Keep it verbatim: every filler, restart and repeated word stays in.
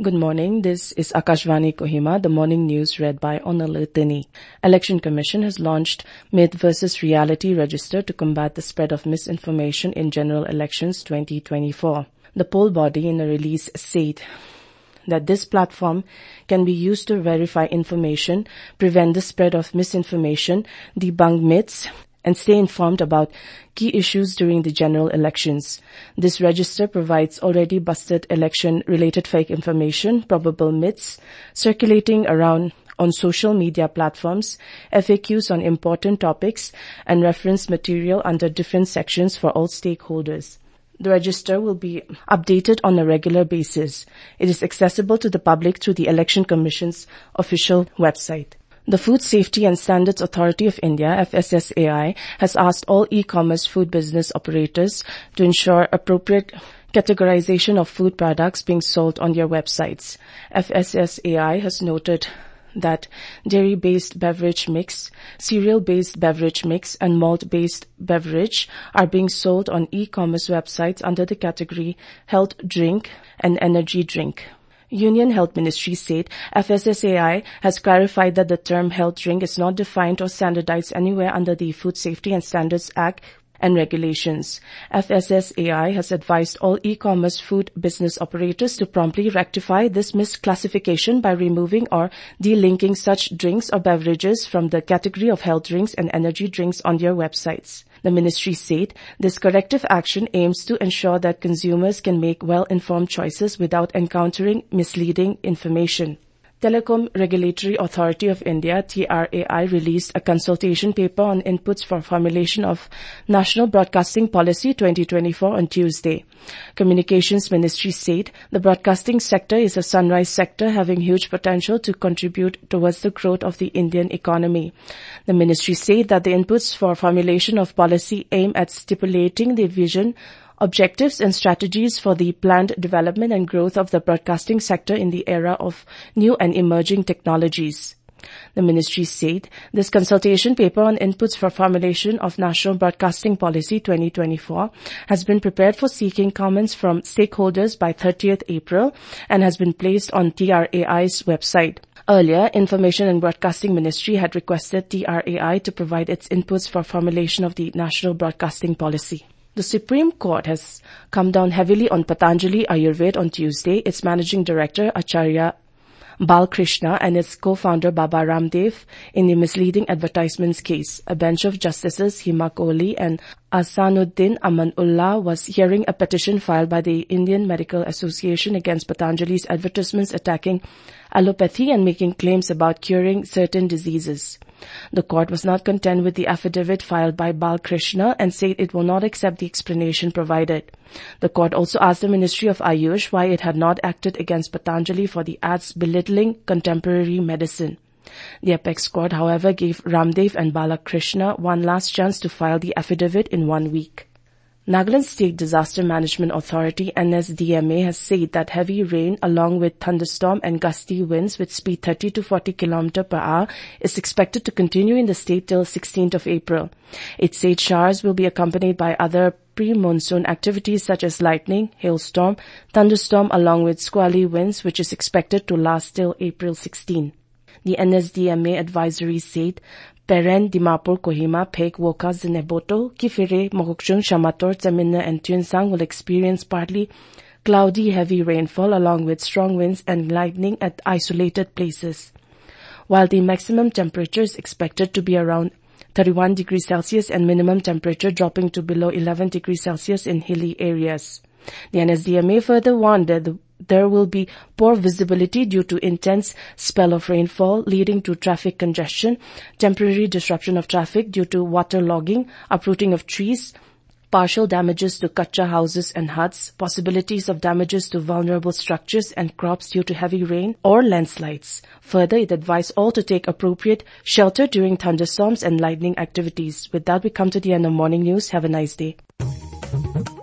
Good morning. This is Akashvani Kohima, the morning news read by Onalitini. Election Commission has launched Myth versus Reality Register to combat the spread of misinformation in general elections twenty twenty-four. The poll body in a release said that this platform can be used to verify information, prevent the spread of misinformation, debunk myths, and stay informed about key issues during the general elections. This register provides already busted election-related fake information, probable myths, circulating around on social media platforms, F A Qs on important topics, and reference material under different sections for all stakeholders. The register will be updated on a regular basis. It is accessible to the public through the Election Commission's official website. The Food Safety and Standards Authority of India, F S S A I, has asked all e-commerce food business operators to ensure appropriate categorization of food products being sold on their websites. F S S A I has noted that dairy-based beverage mix, cereal-based beverage mix, and malt-based beverage are being sold on e-commerce websites under the category health drink and energy drink. Union Health Ministry said F S S A I has clarified that the term health drink is not defined or standardized anywhere under the Food Safety and Standards Act and regulations. F S S A I has advised all e-commerce food business operators to promptly rectify this misclassification by removing or delinking such drinks or beverages from the category of health drinks and energy drinks on their websites. The ministry said this corrective action aims to ensure that consumers can make well-informed choices without encountering misleading information. Telecom Regulatory Authority of India, T R A I, released a consultation paper on inputs for formulation of National Broadcasting Policy twenty twenty-four on Tuesday. Communications Ministry said the broadcasting sector is a sunrise sector having huge potential to contribute towards the growth of the Indian economy. The ministry said that the inputs for formulation of policy aim at stipulating the vision, objectives and strategies for the planned development and growth of the broadcasting sector in the era of new and emerging technologies. The ministry said this consultation paper on inputs for formulation of National Broadcasting Policy twenty twenty-four has been prepared for seeking comments from stakeholders by thirtieth April and has been placed on T R A I's website. Earlier, Information and Broadcasting Ministry had requested T R A I to provide its inputs for formulation of the National Broadcasting Policy. The Supreme Court has come down heavily on Patanjali Ayurved on Tuesday. Its Managing Director, Acharya Balkrishna, and its co-founder, Baba Ramdev, in the misleading advertisements case. A bench of Justices Hima Kohli and Ahsanuddin Amanullah was hearing a petition filed by the Indian Medical Association against Patanjali's advertisements attacking allopathy and making claims about curing certain diseases. The court was not content with the affidavit filed by Balkrishna and said it will not accept the explanation provided. The court also asked the Ministry of Ayush why it had not acted against Patanjali for the ads belittling contemporary medicine. The apex court, however, gave Ramdev and Balakrishna one last chance to file the affidavit in one week. Nagaland State Disaster Management Authority, N S D M A, has said that heavy rain along with thunderstorm and gusty winds with speed thirty to forty kilometers per hour is expected to continue in the state till sixteenth of April. It said showers will be accompanied by other pre-monsoon activities such as lightning, hailstorm, thunderstorm along with squally winds, which is expected to last till April sixteenth. The N S D M A advisory said Peren, Dimapur, Kohima, Phek, Woka, Zineboto, Kifire, Mokokchung, Shamator, Tsemina, and Tuensang will experience partly cloudy heavy rainfall along with strong winds and lightning at isolated places, while the maximum temperature is expected to be around thirty-one degrees Celsius and minimum temperature dropping to below eleven degrees Celsius in hilly areas. The N S D M A further warned that the there will be poor visibility due to intense spell of rainfall leading to traffic congestion, temporary disruption of traffic due to waterlogging, uprooting of trees, partial damages to kacha houses and huts, possibilities of damages to vulnerable structures and crops due to heavy rain or landslides. Further, it advised all to take appropriate shelter during thunderstorms and lightning activities. With that, we come to the end of morning news. Have a nice day.